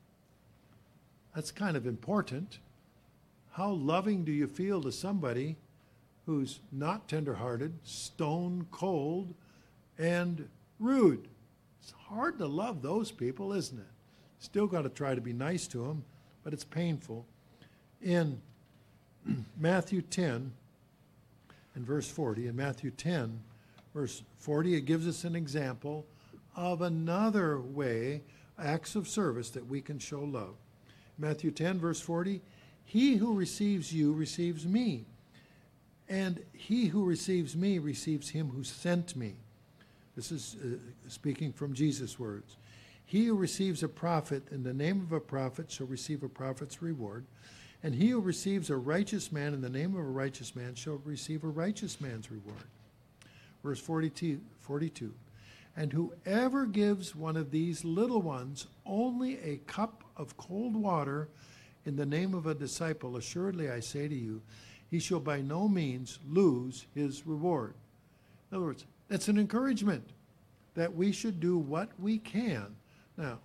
that's kind of important. How loving do you feel to somebody who's not tender-hearted, stone cold, and rude? It's hard to love those people, isn't it? Still got to try to be nice to them, but it's painful. In Matthew 10 and verse 40, in Matthew 10, verse 40, it gives us an example of another way, acts of service that we can show love. Matthew 10, verse 40, he who receives you receives me, and he who receives me receives him who sent me. This is speaking from Jesus' words. He who receives a prophet in the name of a prophet shall receive a prophet's reward, and he who receives a righteous man in the name of a righteous man shall receive a righteous man's reward. Verse 42, and whoever gives one of these little ones only a cup of cold water in the name of a disciple, assuredly I say to you, he shall by no means lose his reward. In other words, that's an encouragement that we should do what we can now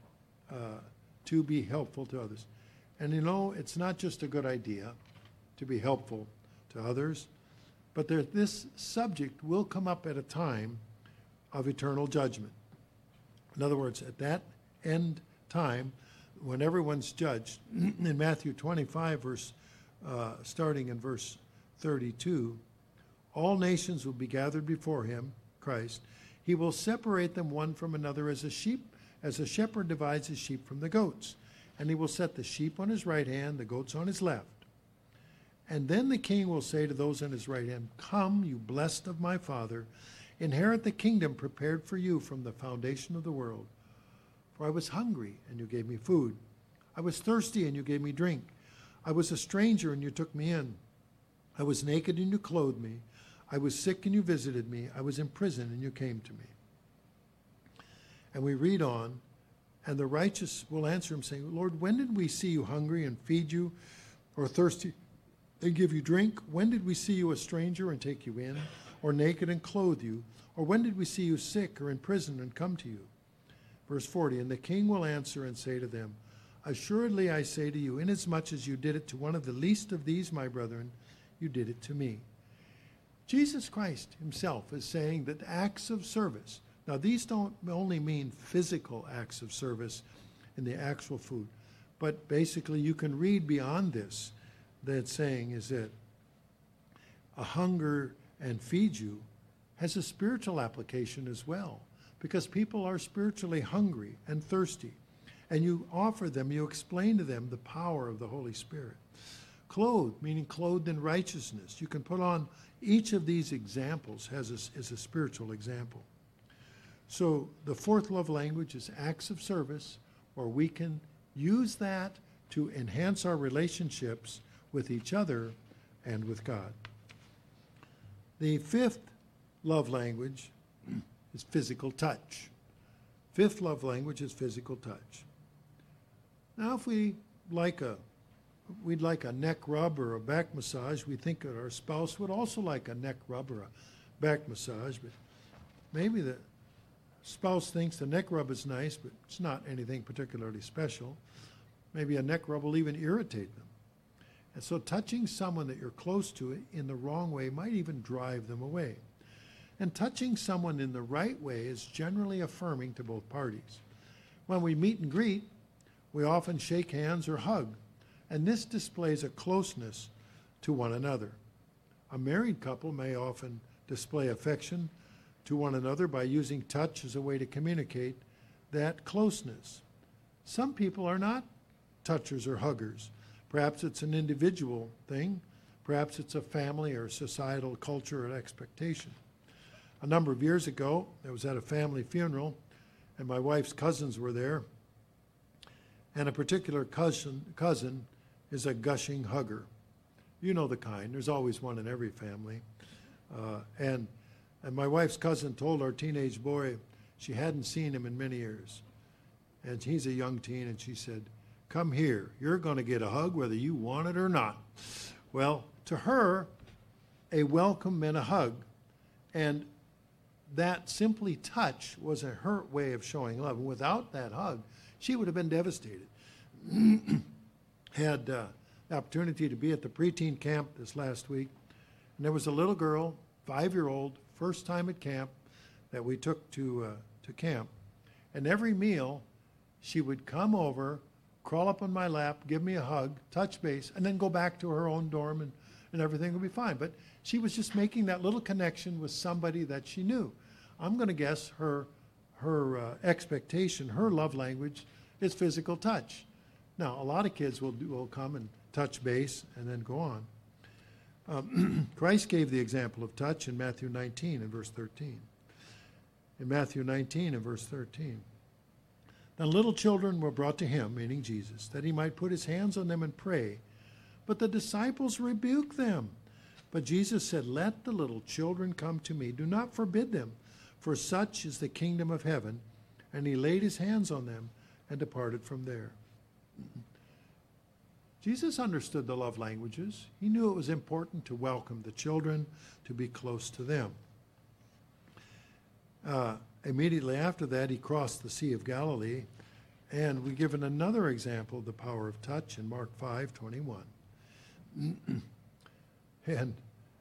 to be helpful to others. And you know, it's not just a good idea to be helpful to others, but this subject will come up at a time of eternal judgment. In other words, at that end time, when everyone's judged, in Matthew 25, starting in verse 32, all nations will be gathered before him, Christ. He will separate them one from another as a shepherd divides his sheep from the goats. And he will set the sheep on his right hand, the goats on his left. And then the king will say to those on his right hand, come, you blessed of my Father, inherit the kingdom prepared for you from the foundation of the world. For I was hungry, and you gave me food. I was thirsty, and you gave me drink. I was a stranger, and you took me in. I was naked, and you clothed me. I was sick, and you visited me. I was in prison, and you came to me. And we read on, and the righteous will answer him, saying, Lord, when did we see you hungry and feed you, or thirsty and give you drink? When did we see you a stranger and take you in, or naked and clothe you? Or when did we see you sick or in prison and come to you? Verse 40, and the king will answer and say to them, assuredly I say to you, inasmuch as you did it to one of the least of these, my brethren, you did it to me. Jesus Christ himself is saying that acts of service, Now, these don't only mean physical acts of service in the actual food, but basically you can read beyond this. That saying is that a hunger and feed you has a spiritual application as well, because people are spiritually hungry and thirsty, and you offer them, you explain to them the power of the Holy Spirit. Clothed, meaning clothed in righteousness. You can put on each of these examples is a spiritual example. So the fourth love language is acts of service, or we can use that to enhance our relationships with each other and with God. The fifth love language is physical touch. Fifth love language is physical touch. Now, if we'd like a neck rub or a back massage, we think that our spouse would also like a neck rub or a back massage, but maybe the spouse thinks the neck rub is nice, but it's not anything particularly special. Maybe a neck rub will even irritate them. And so touching someone that you're close to in the wrong way might even drive them away. And touching someone in the right way is generally affirming to both parties. When we meet and greet, we often shake hands or hug, and this displays a closeness to one another. A married couple may often display affection to one another by using touch as a way to communicate that closeness. Some people are not touchers or huggers. Perhaps it's an individual thing. Perhaps it's a family or societal culture or expectation. A number of years ago, I was at a family funeral, and my wife's cousins were there. And a particular cousin is a gushing hugger. You know the kind. There's always one in every family. And my wife's cousin told our teenage boy she hadn't seen him in many years. And he's a young teen, and she said, "Come here. You're going to get a hug whether you want it or not." Well, to her, a welcome meant a hug. And that simply touch was her way of showing love. And without that hug, she would have been devastated. Had the opportunity to be at the preteen camp this last week, and there was a little girl, 5-year-old, first time at camp, that we took to camp. And every meal, she would come over, crawl up on my lap, give me a hug, touch base, and then go back to her own dorm, and everything would be fine. But she was just making that little connection with somebody that she knew. I'm going to guess her expectation, her love language is physical touch. Now, a lot of kids will come and touch base and then go on. Christ gave the example of touch in Matthew 19 and verse 13. In Matthew 19 and verse 13. Then little children were brought to him, meaning Jesus, that he might put his hands on them and pray. But the disciples rebuked them. But Jesus said, "Let the little children come to me. Do not forbid them, for such is the kingdom of heaven." And he laid his hands on them and departed from there. Jesus understood the love languages. He knew it was important to welcome the children, to be close to them. Immediately after that, he crossed the Sea of Galilee, and we're given another example of the power of touch in Mark 5:21. And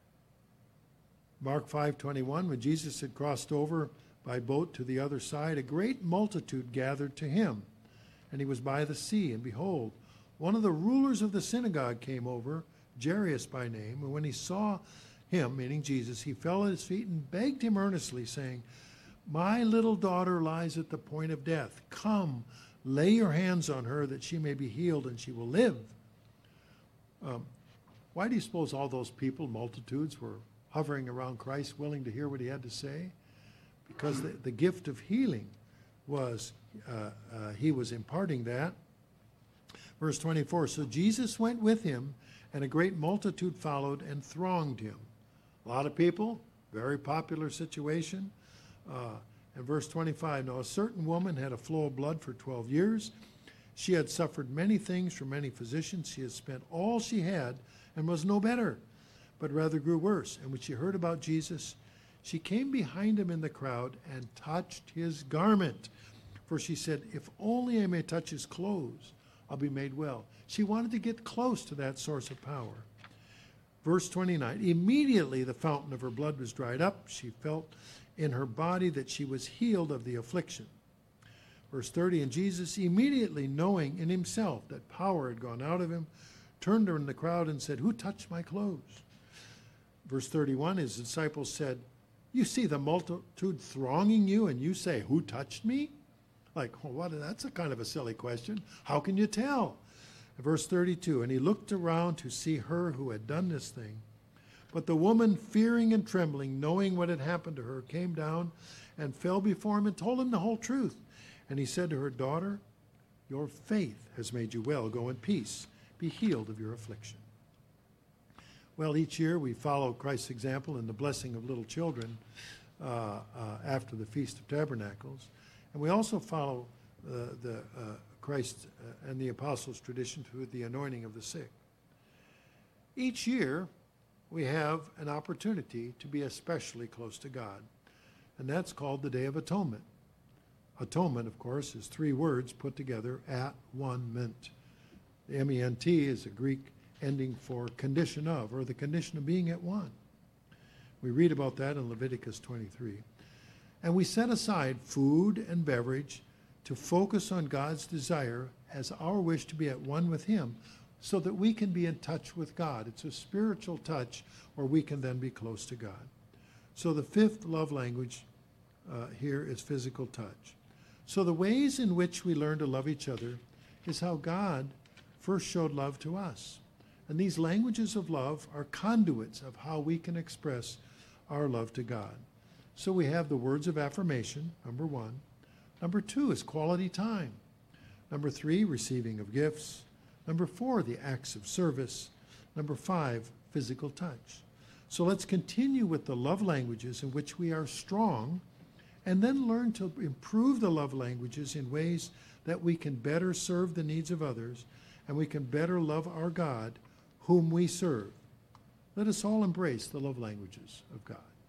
Mark 5:21, when Jesus had crossed over by boat to the other side, a great multitude gathered to him, and he was by the sea, and behold, one of the rulers of the synagogue came over, Jairus by name, and when he saw him, meaning Jesus, he fell at his feet and begged him earnestly, saying, "My little daughter lies at the point of death. Come, lay your hands on her that she may be healed and she will live." Why do you suppose all those people, multitudes, were hovering around Christ, willing to hear what he had to say? Because the gift of healing was, he was imparting that. Verse 24, so Jesus went with him, and a great multitude followed and thronged him. A lot of people, very popular situation. And verse 25, now a certain woman had a flow of blood for 12 years. She had suffered many things from many physicians. She had spent all she had and was no better, but rather grew worse. And when she heard about Jesus, she came behind him in the crowd and touched his garment. For she said, if only I may touch his clothes, I'll be made well. She wanted to get close to that source of power. Verse 29, immediately the fountain of her blood was dried up. She felt in her body that she was healed of the affliction. Verse 30, and Jesus, immediately knowing in himself that power had gone out of him, turned in the crowd and said, who touched my clothes? Verse 31, his disciples said, you see the multitude thronging you, and you say, who touched me? Like, well, that's a kind of a silly question. How can you tell? Verse 32, and he looked around to see her who had done this thing. But the woman, fearing and trembling, knowing what had happened to her, came down and fell before him and told him the whole truth. And he said to her, daughter, your faith has made you well. Go in peace. Be healed of your affliction. Well, each year we follow Christ's example in the blessing of little children after the Feast of Tabernacles. And we also follow Christ and the apostles' tradition through the anointing of the sick. Each year we have an opportunity to be especially close to God, and that's called the Day of Atonement. Atonement, of course, is three words put together, at one ment. The M-E-N-T is a Greek ending for condition of, or the condition of being at one. We read about that in Leviticus 23. And we set aside food and beverage to focus on God's desire as our wish to be at one with him so that we can be in touch with God. It's a spiritual touch where we can then be close to God. So the fifth love language here is physical touch. So the ways in which we learn to love each other is how God first showed love to us. And these languages of love are conduits of how we can express our love to God. So we have the words of affirmation, number one. Number two is quality time. Number three, receiving of gifts. Number four, the acts of service. Number five, physical touch. So let's continue with the love languages in which we are strong, and then learn to improve the love languages in ways that we can better serve the needs of others, and we can better love our God, whom we serve. Let us all embrace the love languages of God.